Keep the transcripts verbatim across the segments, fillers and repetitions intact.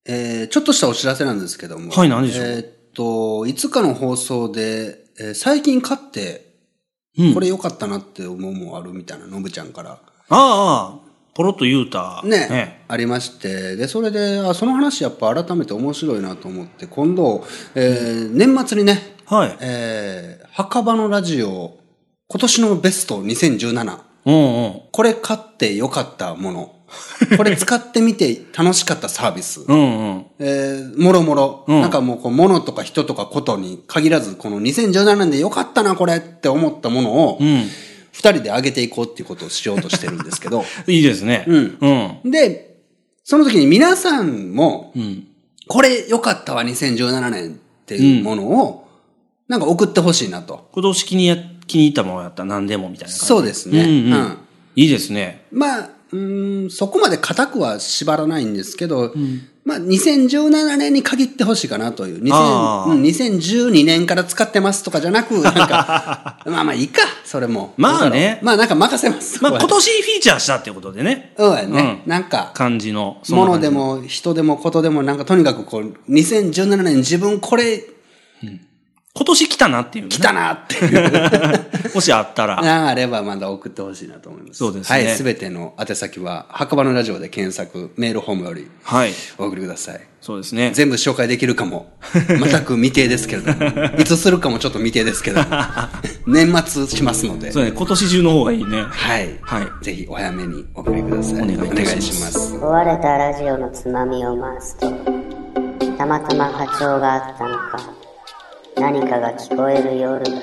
えー、ちょっとしたお知らせなんですけども。 はい、何でしょう。 えー、っと、いつかの放送で、えー、最近買って、うん、これ良かったなって思うもんあるみたいな、のぶちゃんから。 ああ、ポロッと言うた。 ね。ねありまして。で、それで、あ、その話やっぱ改めて面白いなと思って、今度、えーうん、年末にね、 はい。 えー、墓場のラジオ、今年のベストにせんじゅうなな。 うんうん。 これ買って良かったもの。これ使ってみて楽しかったサービス。 うんうん。 えー、もろもろ。 うん、 なんかもうこう、物とか人とかことに限らず、このにせんじゅうななねんで良かったな、これって思ったものを、うん。二人で上げていこうっていうことをしようとしてるんですけど。 いいですね。 うん。うん。で、その時に皆さんも、うん、これ良かったわ、にせんじゅうななねんっていうものを、なんか送ってほしいなと。 今年気にや、気に入ったものやったら何でもみたいな感じ。 そうですね。うん、うん、うん。 いいですね。 まあ、うーん、そこまで固くは縛らないんですけど、うん、まあ、にせんじゅうななねんに限ってほしいかなという。にせんじゅうにねんから使ってますとかじゃなく、なんか、まあまあいいか、それも。 まあね。 まあなんか任せます。 まあ今年フィーチャーしたっていうことでね。 そうやね。うん、なんか。 感じの。 ものでも人でもことでもなんかとにかくこう、にせんじゅうななねん自分これ、 うん今年来たなっていう、ね。 来たなっていう。 もしあったら。 ああればまだ送ってほしいなと思います。 そうですね。 はい。すべての宛先は、墓場のラジオで検索、メールホームより、はい。お送りください。 そうですね。 全部紹介できるかも。全く未定ですけれども。いつするかもちょっと未定ですけども。年末しますので。 そうね。今年中の方がいいね。 はい。はい。ぜひお早めにお送りください。 お願いいたします。お願いします。 壊れたラジオのつまみを回すと、たまたま波長があったのか、何かが聞こえる夜がある。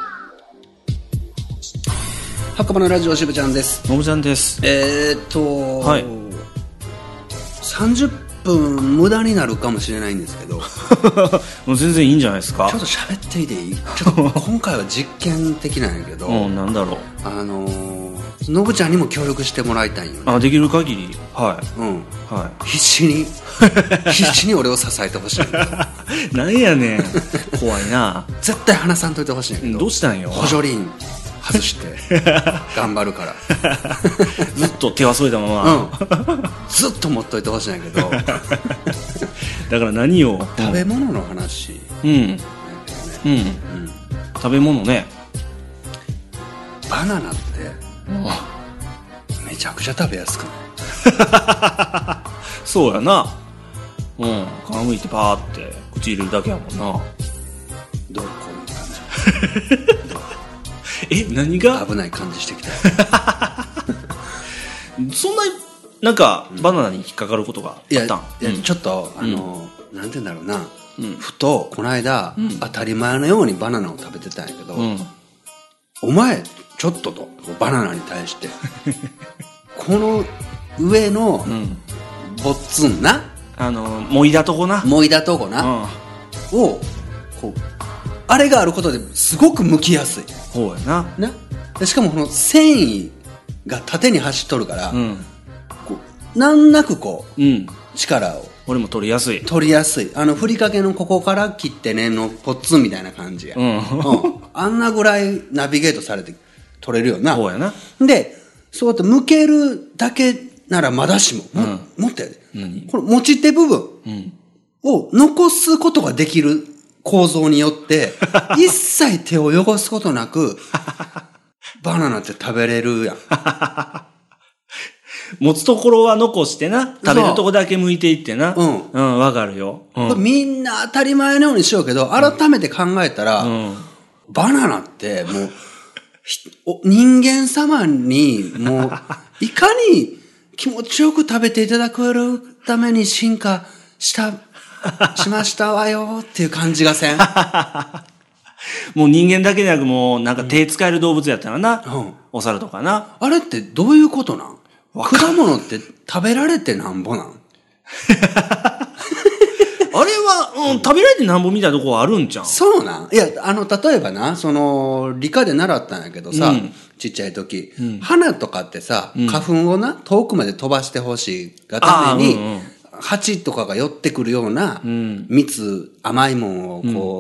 墓場のラジオしぶちゃんです。 のぶちゃんです。 えーっと、はい、さんじゅっぷん無駄になるかもしれないんですけどもう全然いいんじゃないですか。 ちょっと喋っていていい？ちょっと今回は実験的なんやけどうん、なんだろう、 あのー、のぶちゃんにも協力してもらいたいよね。 あ、できる限り、はい、うん、 はい、必死に必死に俺を支えてほしいなんやねん怖いな。 絶対話さんといてほしいんやけど。 どうしたんよ。 補助輪外して頑張るからずっと手は添えたまま、うん、 ずっと持っといてほしいんやけどだから何を食べ物の話、 うん、うん、うん、食べ物ね。 バナナって、うん、めちゃくちゃ食べやすくないそうやな。うん、皮むいてパーって口入れるだけやもんな。 どうこういう感じえ、何が危ない感じしてきたそんななんか、うん、バナナに引っかかることがあったん？いや、 いや、うん、ちょっとあの、うん、なんて言うんだろうな、うん、ふとこの間、うん、当たり前のようにバナナを食べてたんやけど、うん、お前ちょっととバナナに対してこの上の、うん、ぼっつんな、 あのもいだとこなもいだとこな、うん、をこうあれがあることですごく剥きやすい。 ほうやな。 な。でしかもこの繊維が縦に走っとるから、うん、こう難なくこう、うん、力を俺も取りやすい。 取りやすい。あのふりかけのここから切ってねのポッツンみたいな感じや。うんうん、あんなぐらいナビゲートされて取れるよな。 ほうやな。 で、そうやって剥けるだけならまだしも、うん、ももっとやで。この持ち手部分を残すことができる構造によって一切手を汚すことなくバナナって食べれるやん持つところは残してな、食べるとこだけ剥いていってな。うん。うん、わかるよ、うん。これみんな当たり前のようにしようけど、改めて考えたら、うん、バナナってもう人間様にもういかに気持ちよく食べていただくために進化したしましたわよっていう感じがせんもう人間だけでなくもうなんか手使える動物やったらな、うん、お猿とかな。 あれってどういうことなん？果物って食べられてなんぼなんあれは、うん、食べられてなんぼみたいなとこはあるんちゃう？ そうなん？いや、あの、例えばな、その、理科で習ったんやけどさ、うん、ちっちゃい時、うん、花とかってさ、うん、花粉をな、遠くまで飛ばしてほしいがために、うんうん、蜂とかが寄ってくるような、うん、蜜、甘いもんをこう、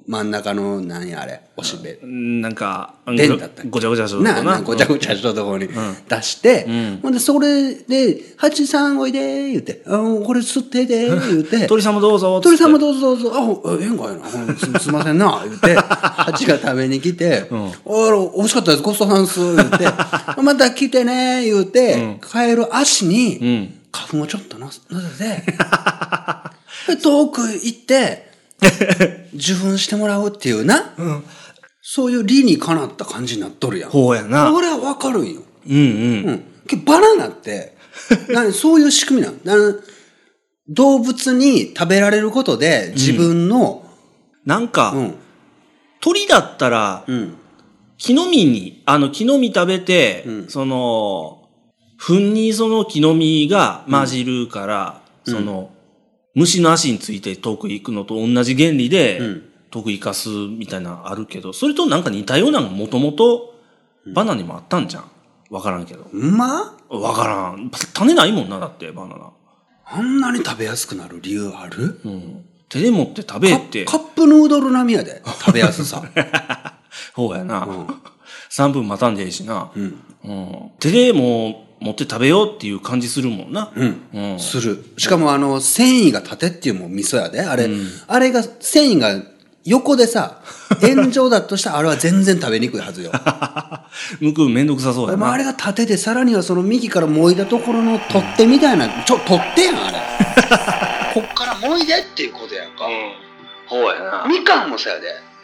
真ん中の何あれおしべなんか弁だったっけ、 ごちゃごちゃするとこななごちゃごちゃしたところに出して、ほんでそれで「ハチさんおいで」言うて「あこれ吸ってで」言うて「 鳥さんもどうぞ」 鳥さんもどうぞどうぞあええんかいなすすいませんな言うてハチが食べに来て「おら美味しかったですごちそうさんす」言うて「また来てね」言うて帰る足に花粉をちょっとのせて遠く行って受粉してもらうっていうな、うん、そういう理にかなった感じになっとるやん。 ほうやな。 俺はわかるんよ。 うんうん。うん、 けバナナって何そういう仕組みなん動物に食べられることで自分の、 うん、なんか、うん、鳥だったら、うん、木の実にあの木の実食べて、うん、その糞にその木の実が混じるから、うん、その虫の足について遠く行くのと同じ原理で、うん、遠く行かすみたいなのあるけど、それとなんか似たようなのがもともとバナナにもあったんじゃん。わからんけど。 まあわからん。種ないもんな、だってバナナ。あんなに食べやすくなる理由ある？ うん。手で持って食べって。 カップヌードル並みやで。食べやすさ。 ほうやな。うん、さんぷん待たんでいいしな。うん。うん、手でもう、持って食べようっていう感じするもんな。 うん。うん、する。しかもあの、繊維が縦っていうもん味噌やで。あれ、うん、あれが、繊維が横でさ、円状だとしたらあれは全然食べにくいはずよ。 むくめんどくさそうやな。 あれが縦で、さらにはその右からもいだところの取っ手みたいな、ちょ、取っ手やん、あれ。こっからもいでっていうことやんか。うん。 ほうやな。 みかんもそうやで。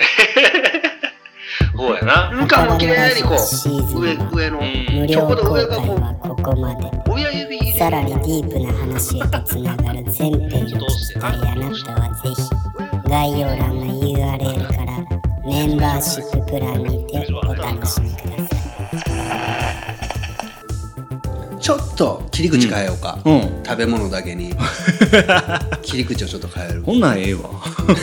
ほうやな。 みかんもきれいにこう、上、上の、 無料公開はここまで。さらにディープな話へとつながる全編を聞きたいあなたはぜひ概要欄の ユーアールエル からメンバーシッププランにてお楽しみください。ちょっと切り口変えようか、うんうん、食べ物だけに切り口をちょっと変える。 こんなんええわ。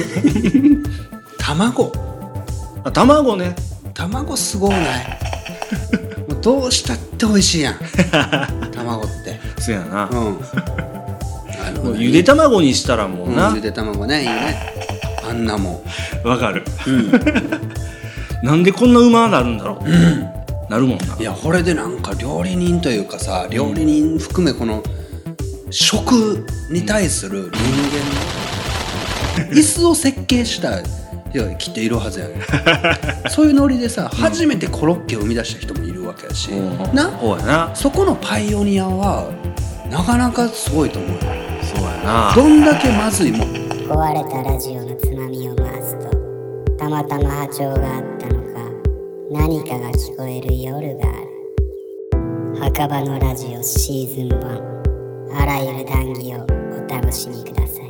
卵あ、卵ね。 卵すごいないもうどうしたって美味しいやん卵って。 そうやな。うん。あの、もうゆで卵にしたらもうな。 うん、ゆで卵ねいいね。あんなもん。わかる。うん。なんでこんなうまなるんだろう。うん。なるもんな。 いやこれでなんか料理人というかさ、料理人含めこの食に対する人間の椅子を設計したきっといるはずやねそういうノリでさ、うん、初めてコロッケを生み出した人もいるわけやし、うん、な、 そうやな。 そこのパイオニアはなかなかすごいと思うよ。 そうやな。 どんだけまずいもん。 壊れたラジオのつまみを回すとたまたま波長があったのか何かが聞こえる夜がある。墓場のラジオシーズンワン、あらゆる談義をお楽しみください。